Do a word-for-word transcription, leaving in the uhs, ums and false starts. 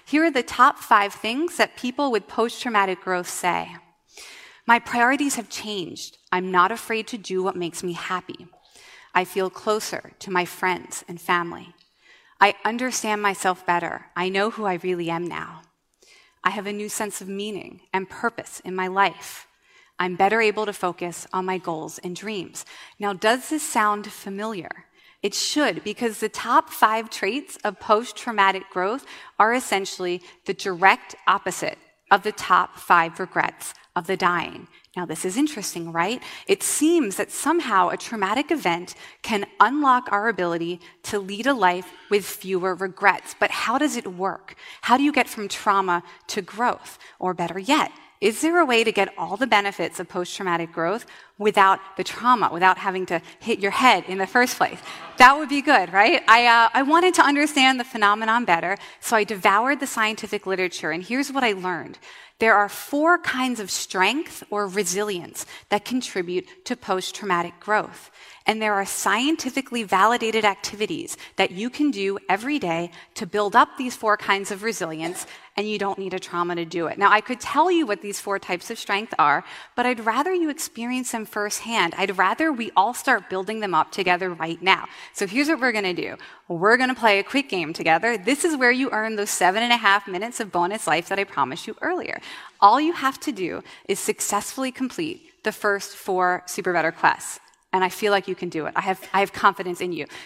Here are the top five things that people with post-traumatic growth say. My priorities have changed. I'm not afraid to do what makes me happy. I feel closer to my friends and family. I understand myself better. I know who I really am now. I have a new sense of meaning and purpose in my life. I'm better able to focus on my goals and dreams. Now, does this sound familiar? It should, because the top five traits of post-traumatic growth are essentially the direct opposite of the top five regrets of the dying. Now, this is interesting, right? It seems that somehow a traumatic event can unlock our ability to lead a life with fewer regrets. But how does it work? How do you get from trauma to growth? Or better yet, is there a way to get all the benefits of post-traumatic growth without the trauma, without having to hit your head in the first place? That would be good, right? I, uh, I wanted to understand the phenomenon better, so I devoured the scientific literature, and here's what I learned. There are four kinds of strength or resilience that contribute to post-traumatic growth. And there are scientifically validated activities that you can do every day to build up these four kinds of resilience, and you don't need a trauma to do it. Now, I could tell you what these four types of strength are, but I'd rather you experience them firsthand. I'd rather we all start building them up together right now. So here's what we're going to do. We're going to play a quick game together. This is where you earn those seven and a half minutes of bonus life that I promised you earlier. All you have to do is successfully complete the first four Super Better quests. And I feel like you can do it. I have, I have confidence in you.